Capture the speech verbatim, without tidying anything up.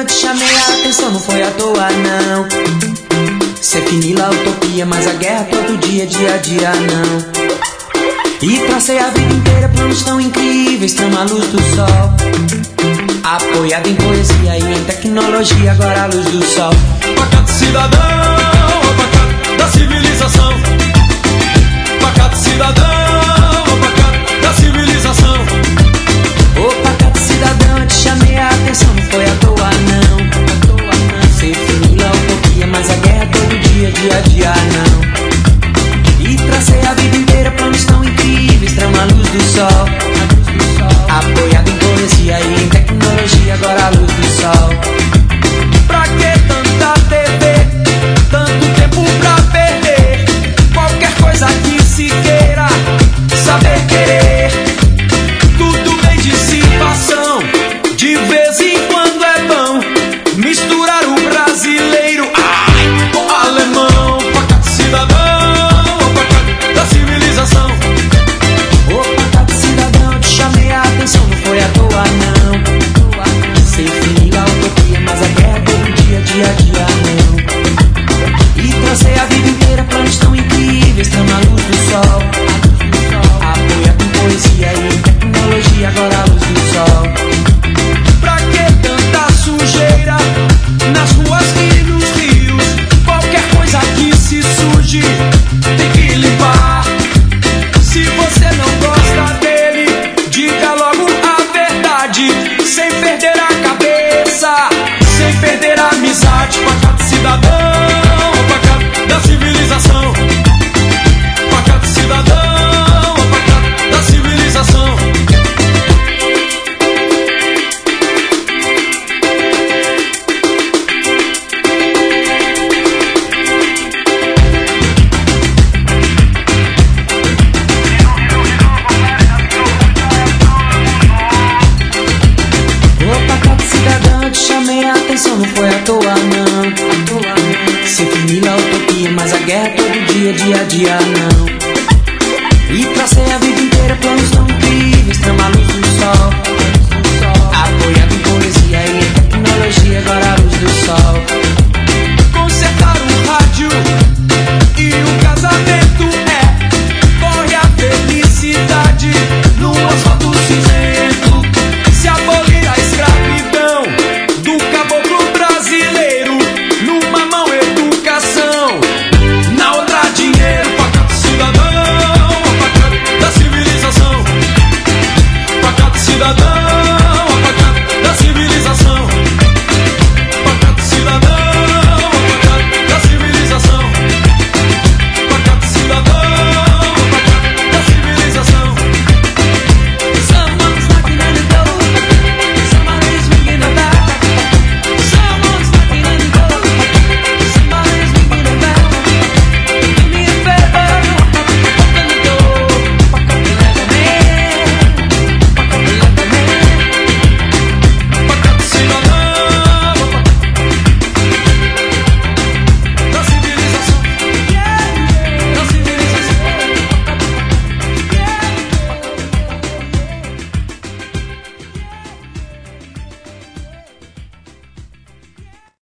te chamei a atenção, não foi à toa não. Cê finila a utopia, mas a guerra todo dia, dia a dia não. E tracei a vida inteira planos tão incríveis, trama a luz do sol. Apoiado em poesia e em tecnologia, agora a luz do sol. Pacato cidadão, pacato da civilização. Pacato cidadão, pacato da civilização. Ô pacato cidadão, eu te chamei a atenção, não foi à toa não. Cê finila a utopia, mas a guerra todo dia, dia a dia não. E tracei a vida inteira planos tão incríveis, trama a luz do sol. Apoiado em poesia e em tecnologia, agora a luz do sol. Pra que tanta T V, tanto tempo pra perder? Qualquer coisa que se queira, saber querer. Tudo bem dissipação, de vez em quando é bom misturar o brasileiro, ai, com o alemão. Pacato cidadão, pacato da civilização. Ô pacato cidadão, eu te chamei a atenção, não foi à toa não. Cê finila a utopia, mas a guerra todo dia, dia a dia não. E tracei a vida inteira planos tão incríveis, trama a luz do sol. Apoiado em poesia e em tecnologia, agora a luz do sol. Pra que tanta sujeira nas ruas e nos rios? Qualquer coisa que se surge tem que limpar. Se você não gosta dele, diga logo a verdade, sem perder a cabeça, sem perder a amizade. Pacato cidadão, pacato da civilização. Pacato cidadão, pacato da civilização. Ô pacato cidadão, eu te chamei a atenção, não foi à toa não. Cê finila a utopia, mas a guerra todo dia, dia a dia não. E tracei a vida inteira planos tão incríveis, trama a luz do sol.